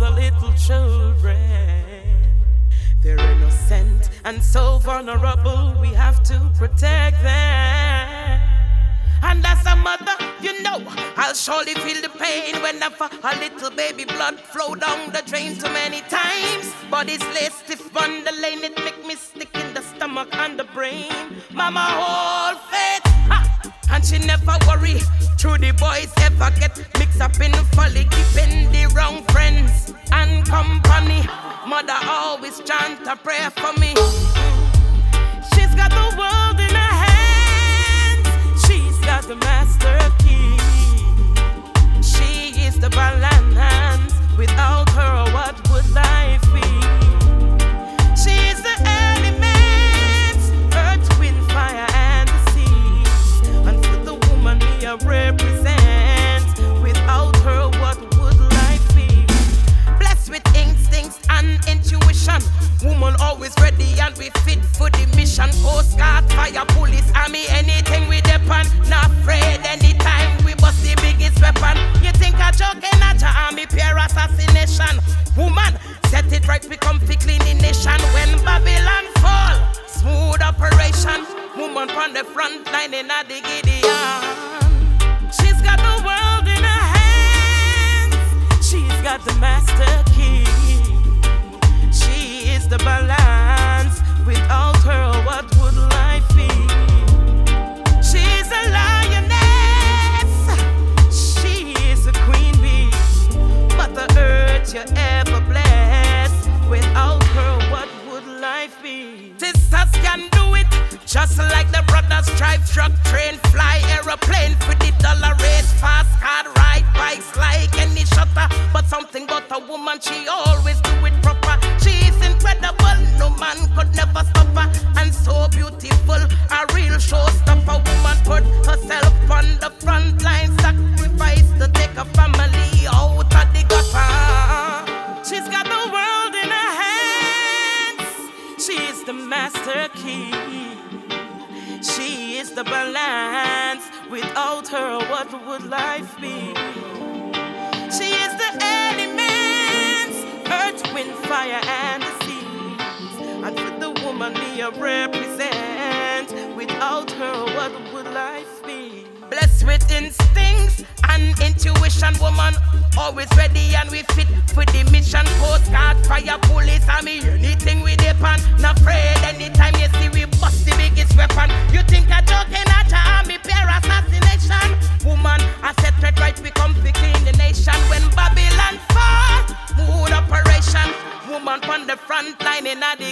the little children. They're innocent and so vulnerable, we have to protect them. And as a mother, you know, I'll surely feel the pain whenever a little baby blood flow down the drain too many times. Body's lay stiff on the lane, it make me stick in the stomach and the brain. Mama hold faith, and she never worry. True, the boys ever get mixed up in the folly, keeping the wrong friends and company. Mother always chant a prayer for me. She's got the world in her hands. She's got the master key. She is the balance. Without her, what would life be? She is the elements, earth, wind, fire, and the seas. And for the woman we represent, without her, what would life be? Blessed with instincts and intuition, woman always ready and we fit for the mission. Coast Guard, fire, police, army, anything we depend. Not afraid anytime we bust the biggest weapon. You think a joke in a army, pure assassination. Woman, set it right, become fi clean the nation. When Babylon fall, smooth operation. Woman on the front line in a the Gideon. She's got the world in her hands. She's got the master key. She is the balance. Without her, what would life be? She's a lioness. She is a queen bee. Mother Earth, you're ever blessed. Without her, what would life be? Sisters can do it, just like the brothers drive truck, train, fly, aeroplane for the dollar race, fast car, ride bikes like any shutter. But something about a woman, she always do it proper. She is incredible, no man could never stop her. And so beautiful, a real showstopper. Woman put herself on the front line, sacrifice to take a family out of the gutter. She's got the world in her hands. She is the master key. She is the balance. Without her, what would life be? She is the elements, earth, wind, fire, and the seas. And for the woman me represent, without her, what would life be? Blessed with instincts and intuition, woman always ready and we fit for the mission. Coast Guard, fire, police, army, anything we depend. Not afraid anytime you see we bust the biggest weapon. You think a joke in a army, pure assassination. Woman, I set it right, we come to clean the nation. When Babylon fall, mood operation. Woman on the front line in the